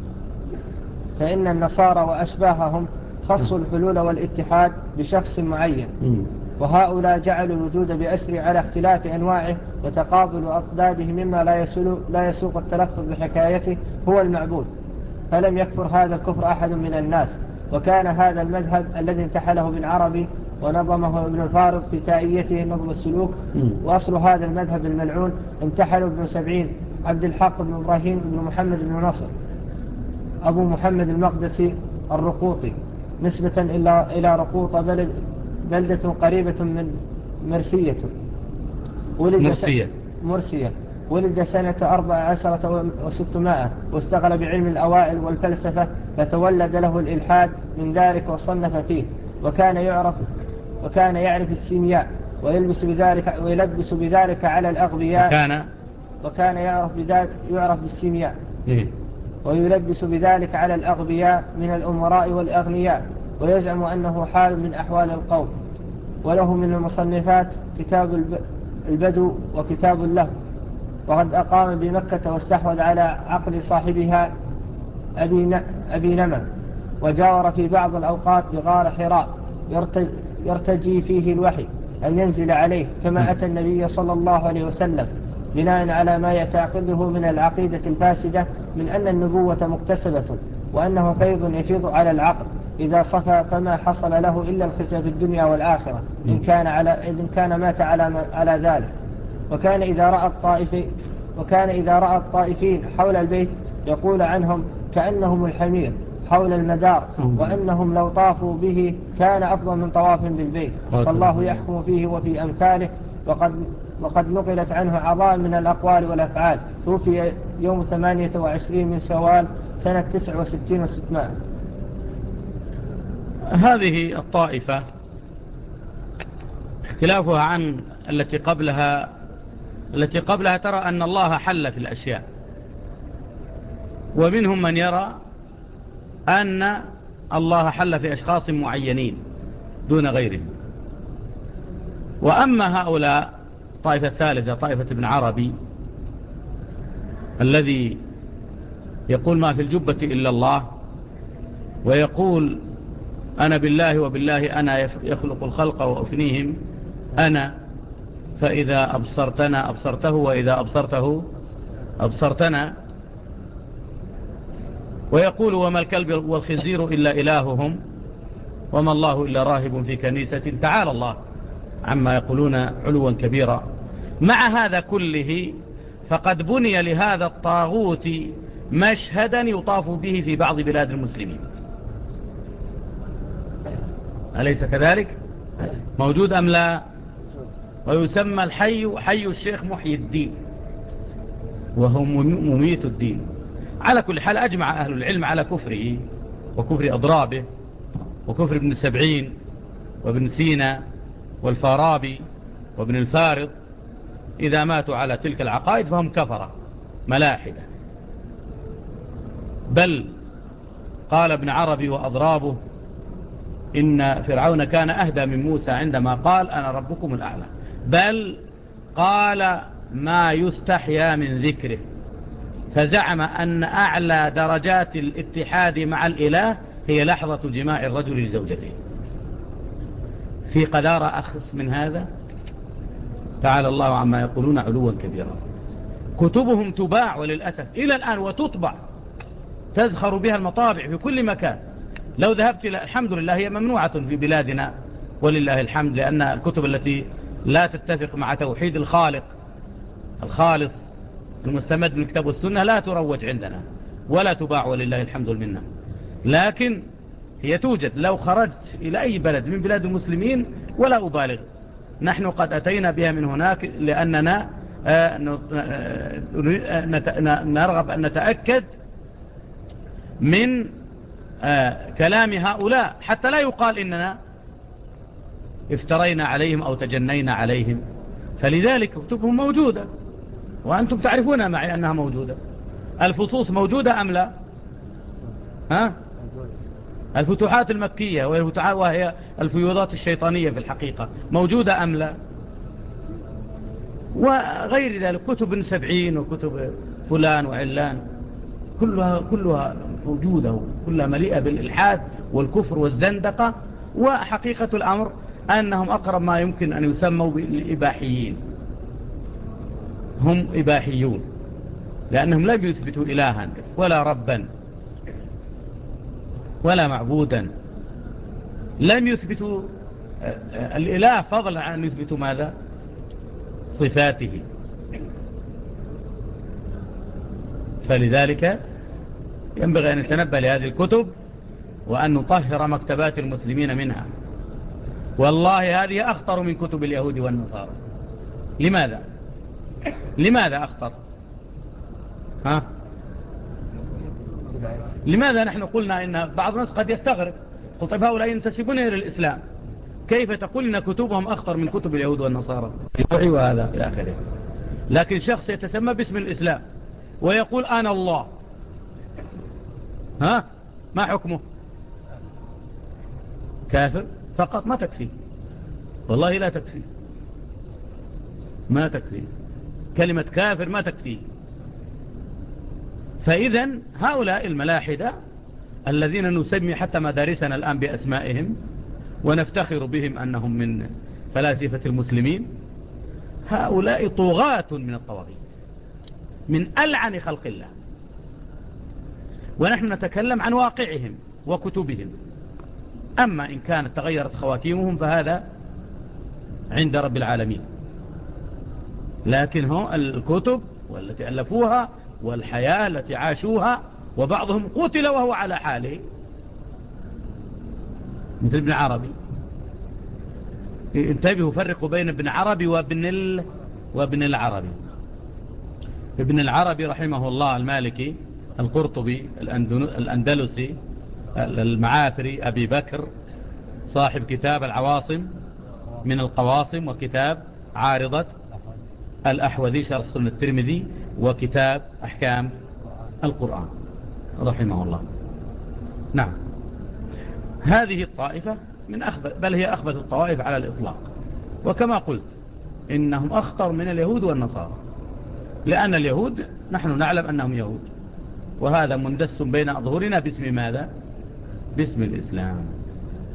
فإن النصارى وأشباههم خصوا الحلول والاتحاد بشخص معين، وهؤلاء جعلوا الوجود بأسره على اختلاف أنواعه وتقابل أضداده مما لا, لا يسوق التلفظ بحكايته هو المعبود. فلم يكفر هذا الكفر أحد من الناس. وكان هذا المذهب الذي انتحله ابن عربي ونظمه ابن الفارض في تائيته نظم السلوك، وأصل هذا المذهب الملعون انتحله ابن سبعين عبد الحق بن إبراهيم بن محمد بن نصر أبو محمد المقدسي الرقوطي، نسبة إلى إلى رقوطة بلد بلدة قريبة من مرسية. ولد مرسية. مرسية ولد سنة أربع عشرة وستمائة، واستغل بعلم الأوائل والفلسفة، فتولد له الإلحاد من ذلك وصنف فيه، وكان يعرف وكان يعرف السيمياء ويلبس بذلك ويلبس بذلك على الأغبياء. وكان وكان يعرف بذلك يعرف بالسيمياء إيه؟ ويلبس بذلك على الأغبياء من الأمراء والأغنياء، ويزعم أنه حال من أحوال القوم. وله من المصنفات كتاب البدو وكتاب له. وقد أقام بمكة واستحوذ على عقل صاحبها أبي نمى، وجاور في بعض الأوقات بغار حراء يرتجي فيه الوحي أن ينزل عليه، كما أتى النبي صلى الله عليه وسلم بناء على ما يعتقده من العقيدة الفاسدة من أن النبوة مكتسبة، وأنه فيض يفيض على العقل إذا صفى، فما حصل له إلا الخزي في الدنيا والآخرة إن كان, على إن كان مات على, على ذلك. وكان إذا رأى الطائفين وكان إذا رأى الطائفين حول البيت يقول عنهم كأنهم الحمير حول المدار، وأنهم لو طافوا به كان أفضل من طواف بالبيت، فالله يحكم فيه وفي أمثاله. وقد, وقد نقلت عنه عظام من الأقوال والأفعال. توفي يوم ثمانية وعشرين من شوال سنة تسع وستين وستمائة. هذه الطائفة اختلافها عن التي قبلها التي قبلها ترى أن الله حل في الأشياء، ومنهم من يرى أن الله حل في أشخاص معينين دون غيرهم. وأما هؤلاء طائفة الثالثة طائفة ابن عربي الذي يقول ما في الجبة إلا الله، ويقول أنا بالله وبالله أنا يخلق الخلق وأفنيهم أنا، فإذا أبصرتنا أبصرته وإذا أبصرته أبصرتنا. ويقول وما الكلب والخنزير إلا إلههم وما الله إلا راهب في كنيسة. تعالى الله عما يقولون علوا كبيرا. مع هذا كله فقد بني لهذا الطاغوت مشهدا يطاف به في بعض بلاد المسلمين، أليس كذلك؟ موجود أم لا؟ ويسمى الحي حي الشيخ محي الدين، وهو مميت الدين. على كل حال أجمع أهل العلم على كفره وكفر أضرابه وكفر ابن سبعين وابن سينا والفارابي وابن الفارض. إذا ماتوا على تلك العقائد فهم كفرة ملاحدة. بل قال ابن عربي وأضرابه إن فرعون كان أهدى من موسى عندما قال أنا ربكم الأعلى، بل قال ما يستحيا من ذكره، فزعم أن أعلى درجات الاتحاد مع الإله هي لحظة جماع الرجل لزوجته. في قدارة أخص من هذا؟ تعالى الله عما يقولون علوا كبيرا. كتبهم تباع وللأسف إلى الآن وتطبع، تزخر بها المطابع في كل مكان. لو ذهبت إلى الحمد لله هي ممنوعة في بلادنا ولله الحمد، لأن الكتب التي لا تتفق مع توحيد الخالق الخالص المستمد من الكتاب والسنة لا تروج عندنا ولا تباع ولله الحمد والمنة. لكن هي توجد. لو خرجت إلى أي بلد من بلاد المسلمين ولا أبالغ، نحن قد أتينا بها من هناك لأننا نرغب أن نتأكد من كلام هؤلاء حتى لا يقال إننا افترينا عليهم أو تجنينا عليهم. فلذلك كتبهم موجودة وأنتم تعرفون معي أنها موجودة. الفصوص موجودة أم لا؟ ها؟ الفتوحات المكية وهي الفيوضات الشيطانية في الحقيقة موجودة أم لا؟ وغير ذلك كتب سبعين وكتب فلان وعلان كلها, كلها موجودة، كلها مليئة بالإلحاد والكفر والزندقة. وحقيقة الأمر أنهم أقرب ما يمكن أن يسموا بالإباحيين. هم إباحيون لأنهم لم يثبتوا إلها ولا ربا ولا معبودا. لم يثبتوا الإله فضلا عن أن يثبتوا ماذا؟ صفاته. فلذلك ينبغي أن نتنبه لهذه الكتب وأن نطهر مكتبات المسلمين منها. والله هذه أخطر من كتب اليهود والنصارى. لماذا؟ لماذا أخطر؟ ها؟ لماذا نحن قلنا إن بعض الناس قد يستغرب، قل طيب هؤلاء ينتسبون إلى الإسلام، كيف تقول إن كتبهم أخطر من كتب اليهود والنصارى؟ وهذا إلى آخره. لكن شخص يتسمى باسم الإسلام ويقول أنا الله، ها؟ ما حكمه؟ كافر فقط، ما تكفي، والله لا تكفي، ما تكفي كلمة كافر، ما تكفي. فإذا هؤلاء الملاحدة الذين نسمي حتى مدارسنا الآن بأسمائهم ونفتخر بهم أنهم من فلاسفة المسلمين، هؤلاء طغاة من الطواغيت، من ألعن خلق الله. ونحن نتكلم عن واقعهم وكتبهم. أما إن كانت تغيرت خواتيمهم فهذا عند رب العالمين. لكن هو الكتب والتي ألفوها والحياة التي عاشوها، وبعضهم قتل وهو على حاله مثل ابن عربي. انتبهوا فرقوا بين ابن عربي وابن ال... وابن العربي. ابن العربي رحمه الله المالكي القرطبي الأندلسي المعافري أبي بكر صاحب كتاب العواصم من القواصم وكتاب عارضة الأحوذي شرح سنة الترمذي وكتاب أحكام القرآن رحمه الله. نعم، هذه الطائفة من أخبث، بل هي أخبث الطوائف على الإطلاق. وكما قلت إنهم أخطر من اليهود والنصارى، لأن اليهود نحن نعلم أنهم يهود، وهذا مندس بين أظهرنا باسم ماذا؟ باسم الإسلام.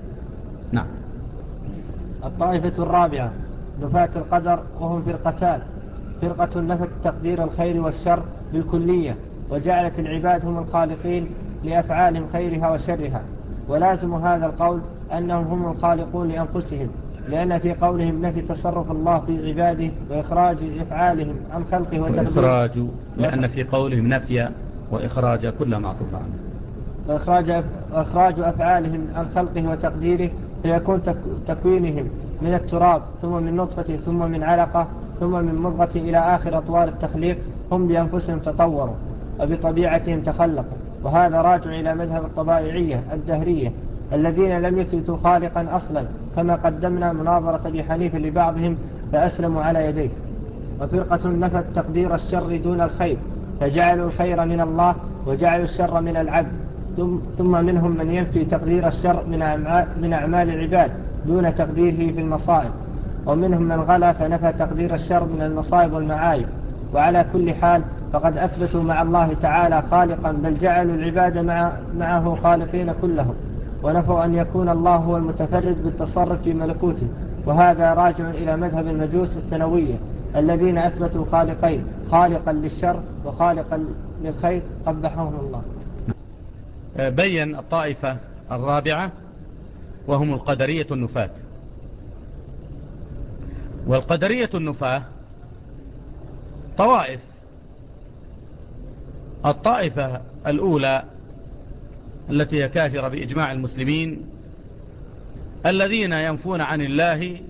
نعم. الطائفة الرابعة نفاة القدر، وهم فرقتان: فرقة نفت تقدير الخير والشر بالكلية، وجعلت العباد هم الخالقين لأفعالهم خيرها وشرها، ولازم هذا القول أنهم هم الخالقون لأنفسهم، لأن في قولهم نفي تصرف الله في عباده وإخراج أفعالهم عن خلقه وتقديره، وإخراج لأن في قولهم نفي وإخراج كل معطوف عنه، وإخراج وإخراج أفعالهم عن خلقه وتقديره، فيكون تكوينهم من التراب ثم من نطفة ثم من علقة ثم من مضغة إلى آخر أطوار التخليق هم بأنفسهم تطوروا وبطبيعتهم تخلقوا. وهذا راجع إلى مذهب الطبائعية الدهرية الذين لم يثبتوا خالقا أصلا، كما قدمنا مناظرة أبي حنيفة لبعضهم فأسلموا على يديه. وفرقة نفت تقدير الشر دون الخير، فجعلوا الخير من الله وجعلوا الشر من العبد، ثم منهم من ينفي تقدير الشر من أعمال العباد دون تقديره في المصائب، ومنهم من غلا فنفى تقدير الشر من المصائب والمعايب. وعلى كل حال فقد أثبتوا مع الله تعالى خالقا، بل جعلوا العباد مع معه خالقين كلهم، ونفوا أن يكون الله هو المتفرد بالتصرف في ملكوته. وهذا راجع إلى مذهب المجوس الثانوية الذين أثبتوا خالقين: خالقا للشر وخالقا للخير، قبحهم الله. بين الطائفة الرابعة وهم القدرية النفاة. والقدرية النفاة طوائف. الطائفة الأولى التي هي كافرة بإجماع المسلمين الذين ينفون عن الله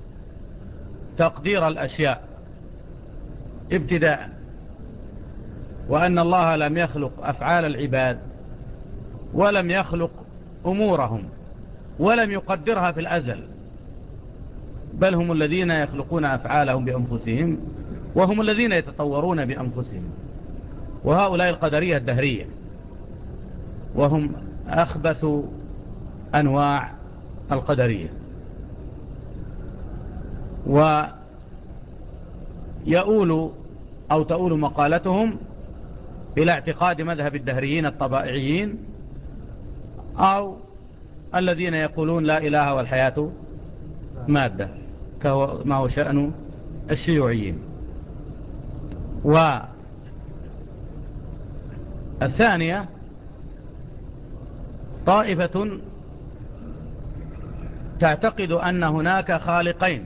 تقدير الأشياء ابتداء، وأن الله لم يخلق أفعال العباد ولم يخلق أمورهم ولم يقدرها في الأزل، بل هم الذين يخلقون أفعالهم بأنفسهم وهم الذين يتطورون بأنفسهم. وهؤلاء القدرية الدهرية، وهم أخبث أنواع القدرية. ويؤول أو تؤول مقالتهم إلى اعتقاد مذهب الدهريين الطبائعيين، أو الذين يقولون لا إله والحياة مادة، كما هو شأن الشيوعيين. والثانية طائفة تعتقد أن هناك خالقين،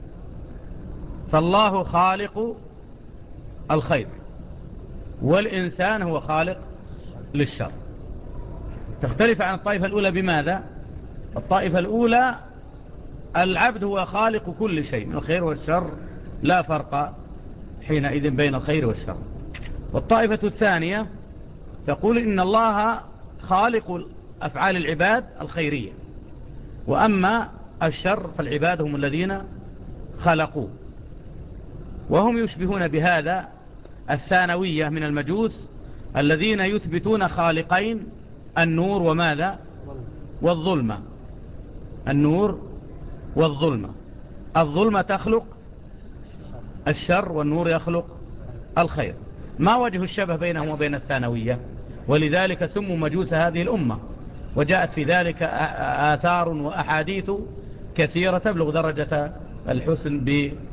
فالله خالق الخير والإنسان هو خالق للشر. تختلف عن الطائفة الأولى بماذا؟ الطائفة الأولى العبد هو خالق كل شيء من الخير والشر، لا فرق حينئذ بين الخير والشر. والطائفة الثانية تقول إن الله خالق أفعال العباد الخيرية، وأما الشر فالعباد هم الذين خلقوه. وهم يشبهون بهذا الثانوية من المجوس الذين يثبتون خالقين: النور وماذا؟ والظلمة. النور والظلمة. الظلمة تخلق الشر والنور يخلق الخير. ما وجه الشبه بينهم وبين الثانوية؟ ولذلك سموا مجوس هذه الأمة، وجاءت في ذلك آثار وأحاديث كثيرة تبلغ درجة الحسن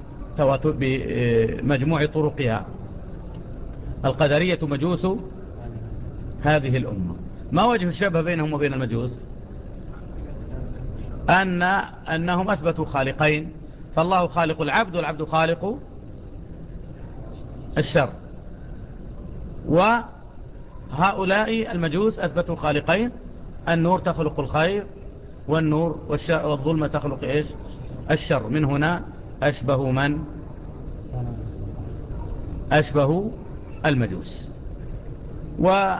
بمجموع طرقها. القدرية مجوس هذه الأمة. ما وجه الشبه بينهم وبين المجوس؟ أن أنهم أثبتوا خالقين، فالله خالق العبد والعبد خالق الشر، وهؤلاء المجوس أثبتوا خالقين: النور تخلق الخير والنور والظلمة تخلق إيش؟ الشر. من هنا أشبه من؟ أشبه المجوس. ورد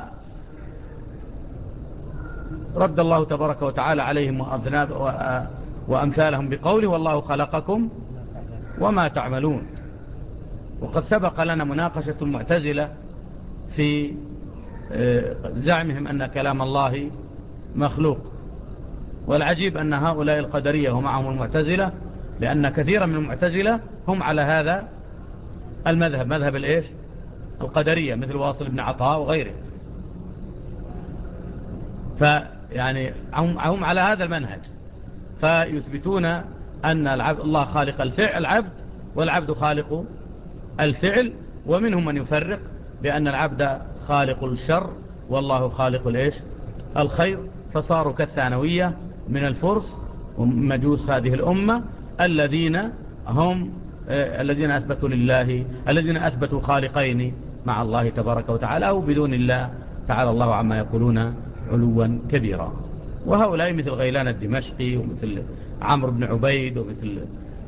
الله تبارك وتعالى عليهم وأذناب وأمثالهم بقوله: والله خلقكم وما تعملون. وقد سبق لنا مناقشة المعتزلة في زعمهم أن كلام الله مخلوق. والعجيب أن هؤلاء القدرية ومعهم المعتزلة، لأن كثيرا من المعتزلة هم على هذا المذهب، مذهب الإيش؟ القدرية، مثل واصل بن عطاء وغيره. فيعني هم على هذا المنهج، فيثبتون أن العبد الله خالق الفعل العبد والعبد خالق الفعل. ومنهم من يفرق بأن العبد خالق الشر والله خالق الإيش الخير، فصاروا كالثانوية من الفرس ومجوس هذه الأمة الذين هم الذين أثبتوا لله الذين أثبتوا خالقين مع الله تبارك وتعالى وبدون الله تعالى الله عما يقولون علوا كبيرا. وهؤلاء مثل غيلان الدمشقي ومثل عمرو بن عبيد ومثل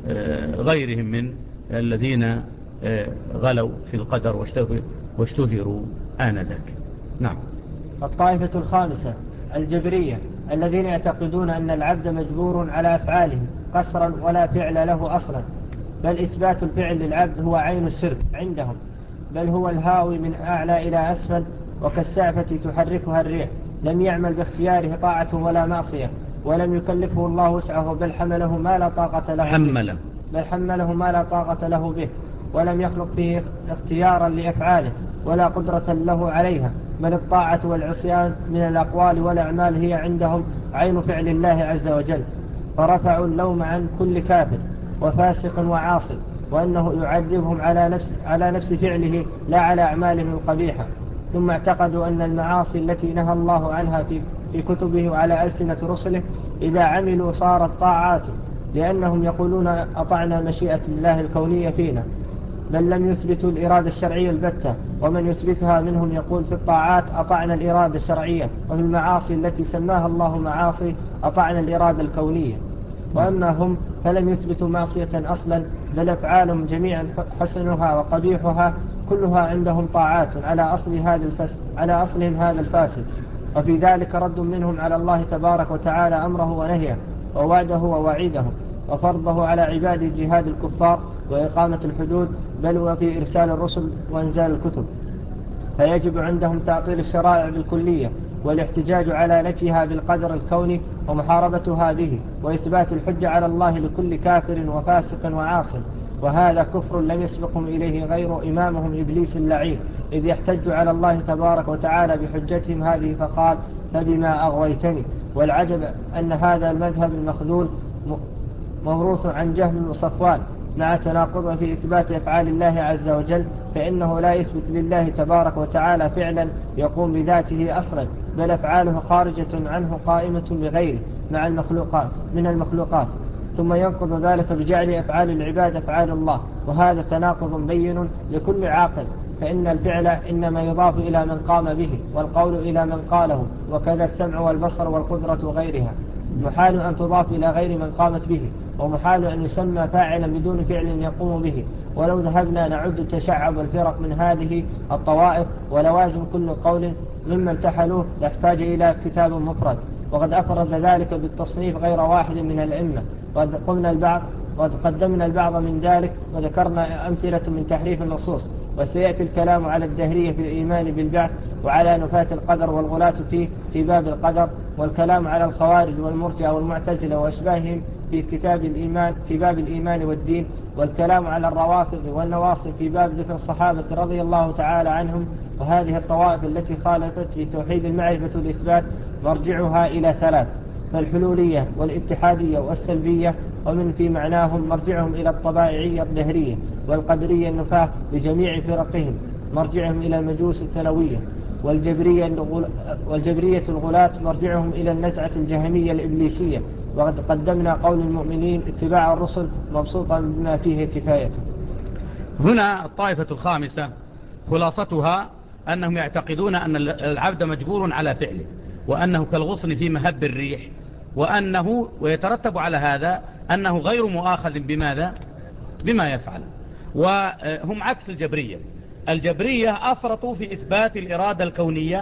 غيرهم من الذين غلوا في القدر واشتهروا آنذاك. نعم. الطائفة الخامسة الجبرية الذين يعتقدون أن العبد مجبور على أفعاله قصرا ولا فعل له أصلا، بل إثبات الفعل للعبد هو عين الشرك عندهم، بل هو الهاوي من أعلى إلى أسفل وكالسعفة تحركها الريح، لم يعمل باختياره طاعة ولا معصية، ولم يكلفه الله وسعه، بل حمله ما لا طاقة له حمله بل حمله ما لا طاقة له به، ولم يخلق فيه اختيارا لأفعاله ولا قدرة له عليها، بل الطاعة والعصيان من الأقوال والأعمال هي عندهم عين فعل الله عز وجل، فرفعوا اللوم عن كل كافر وفاسق وعاصي، وأنه يعذبهم على نفس, على نفس فعله لا على أعمالهم القبيحة. ثم اعتقدوا أن المعاصي التي نهى الله عنها في, في كتبه وعلى ألسنة رسله إذا عملوا صارت طاعات، لأنهم يقولون أطعنا مشيئة الله الكونية فينا، بل لم يثبتوا الإرادة الشرعية البتة. ومن يثبتها منهم يقول في الطاعات أطعنا الإرادة الشرعية، وفي المعاصي التي سماها الله معاصي أطعنا الإرادة الكونية. وأما هم فلم يثبتوا معصية أصلا، بل أفعالهم جميعا حسنها وقبيحها كلها عندهم طاعات على أصل هذا الفس... على أصلهم هذا الفاسد. وفي ذلك رد منهم على الله تبارك وتعالى أمره ونهيه ووعده ووعيده وفرضه على عباد جهاد الكفار وإقامة الحدود، بل وفي إرسال الرسل وإنزال الكتب. فيجب عندهم تعطيل الشرائع بالكلية والاحتجاج على نفيها بالقدر الكوني ومحاربتها به، وإثبات الحجة على الله لكل كافر وفاسق وعاص. وهذا كفر لم يسبقهم إليه غير إمامهم إبليس اللعين، إذ يحتج على الله تبارك وتعالى بحجتهم هذه فقال فبما أغويتني. والعجب أن هذا المذهب المخذول موروث عن جهل وصفوان، مع تناقض في إثبات أفعال الله عز وجل، فإنه لا يثبت لله تبارك وتعالى فعلا يقوم بذاته أصلا، بل أفعاله خارجة عنه قائمة بغيره مع المخلوقات من المخلوقات، ثم ينقض ذلك بجعل أفعال العباد أفعال الله، وهذا تناقض بين لكل عاقل، فإن الفعل إنما يضاف إلى من قام به، والقول إلى من قاله، وكذا السمع والبصر والقدرة وغيرها. محال أن تضاف إلى غير من قامت به، ومحال أن يسمى فاعلا بدون فعل يقوم به. ولو ذهبنا نعد تشعب الفرق من هذه الطوائف ولوازم كل قول ممن امتحلوه لاحتاج إلى كتاب مفرد، وقد أفرد ذلك بالتصنيف غير واحد من الأئمة، وقد قلنا البعض وقد قدمنا البعض من ذلك وذكرنا أمثلة من تحريف النصوص. وسيأتي الكلام على الدهرية في الإيمان بالبعث، وعلى نفاة القدر والغلاة فيه في باب القدر، والكلام على الخوارج والمرجئة والمعتزلة وأشباههم في كتاب الإيمان في باب الإيمان والدين، والكلام على الروافض والنواصب في باب ذكر الصحابة رضي الله تعالى عنهم. وهذه الطوائف التي خالفت في توحيد المعرفة والإثبات مرجعها إلى ثلاث: فالحلولية والاتحادية والسلبية، ومن في معناهم مرجعهم إلى الطبائعية الدهرية، والقدرية النفاة بجميع فرقهم مرجعهم إلى المجوس الثانوية، والجبرية والجبرية الغلاة مرجعهم إلى النزعة الجهمية الإبليسية. وقد قدمنا قول المؤمنين اتباع الرسل مبسوطا بما فيه كفايته. هنا الطائفة الخامسة خلاصتها أنهم يعتقدون أن العبد مجبور على فعله، وأنه كالغصن في مهب الريح، وأنه ويترتب على هذا أنه غير مؤاخذ بماذا؟ بما يفعل. وهم عكس الجبرية. الجبرية أفرطوا في إثبات الإرادة الكونية،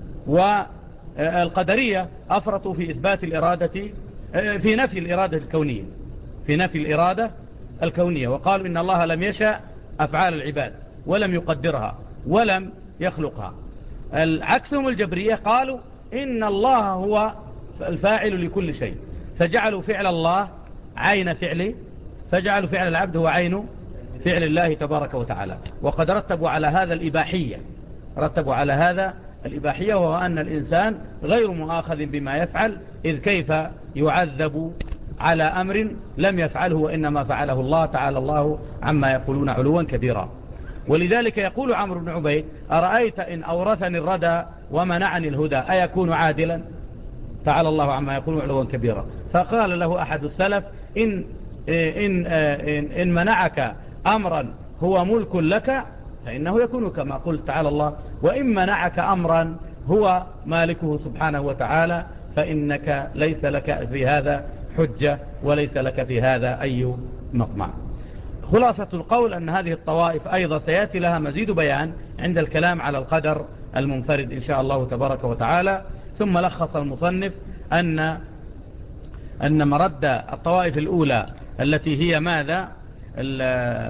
والقدرية أفرطوا في إثبات الإرادة في نفي الإرادة الكونية في نفي الإرادة الكونية وقالوا إن الله لم يشاء أفعال العباد ولم يقدرها ولم يخلقها. عكسهم الجبرية قالوا إن الله هو الفاعل لكل شيء، فجعلوا فعل الله عين فعله، فجعلوا فعل العبد هو عين فعل الله تبارك وتعالى. وقد رتبوا على هذا الإباحية رتبوا على هذا الإباحية وهو أن الإنسان غير مؤاخذ بما يفعل، إذ كيف يعذب على أمر لم يفعله وإنما فعله الله تعالى الله عما يقولون علوا كبيرا. ولذلك يقول عمرو بن عبيد أرأيت إن أورثني الردى ومنعني الهدى أيكون عادلا؟ تعالى الله عما يقولون علوا كبيرا. فقال له أحد السلف إن, إن, إن, إن منعك أمرا هو ملك لك فإنه يكون كما قلت تعالى الله، وإن منعك أمرا هو مالكه سبحانه وتعالى فإنك ليس لك في هذا حجة وليس لك في هذا أي مطمع. خلاصة القول أن هذه الطوائف أيضا سيأتي لها مزيد بيان عند الكلام على القدر المنفرد إن شاء الله تبارك وتعالى. ثم لخص المصنف أن أن مرد الطوائف الأولى التي هي ماذا ال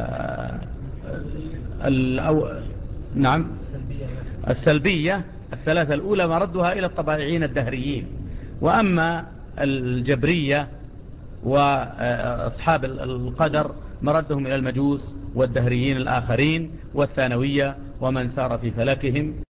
ال نعم السلبية الثلاثة الأولى مردها إلى الطبائعين الدهريين، وأما الجبرية وأصحاب القدر مردهم إلى المجوس والدهريين الآخرين والثانوية ومن سار في فلكهم.